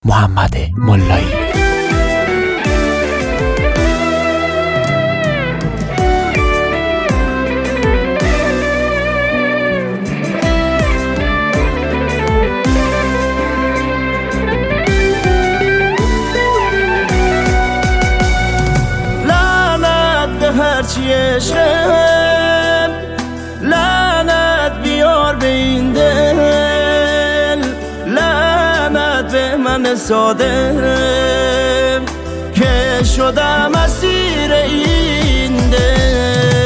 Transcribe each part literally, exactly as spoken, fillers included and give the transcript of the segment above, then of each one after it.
محمد ملایی. هرچی عشقم لعنت بیار به این دل، لعنت به من ساده که شدم اسیر این دل.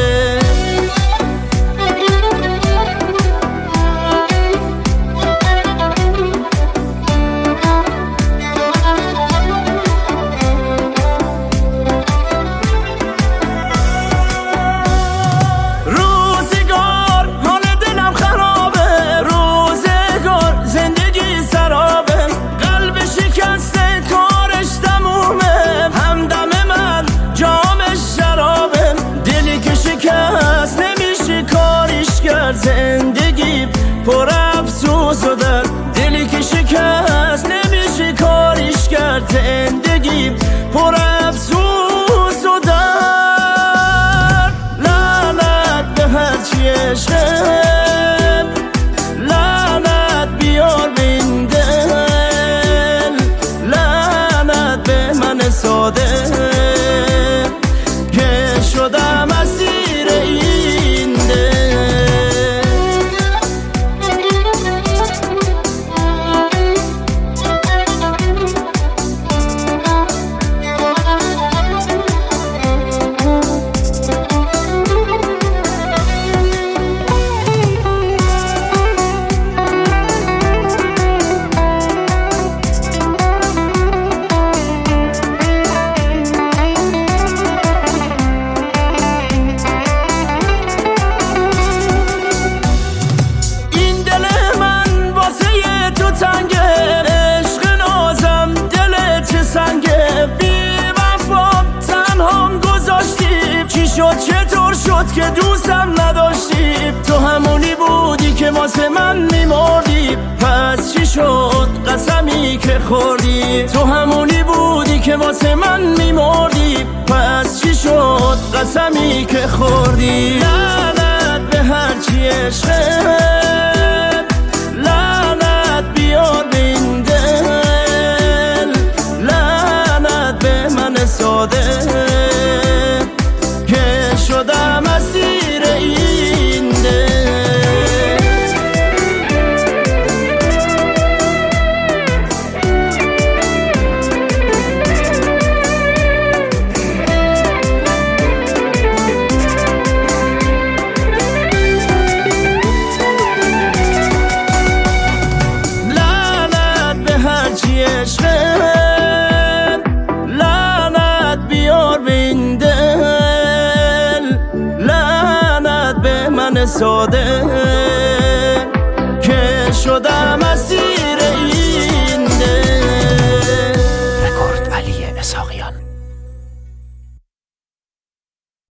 زندگی پر افسوس و در دلی که شکست نمیشه کاریش کرد، زندگی پر افسوس و در لعنت به هرچی عشقم، لعنت بیار به این دل، لعنت به من ساده که شدم اسیر این دل. چطور شد که دوستم نداشتی؟ تو همونی بودی که واسه من میمردی، پس چی شد قسمی که خوردی؟ تو همونی بودی که واسه من میمردی، پس چی شد قسمی که خوردی؟ لعنت به هرچی عشقم، لعنت بیار به این دل، لعنت به من ساده که شدم اسیر این دل. لعنت به هرچی عشقم، لعنت بیار به این دل، لعنت به من ساده که شدم اسیر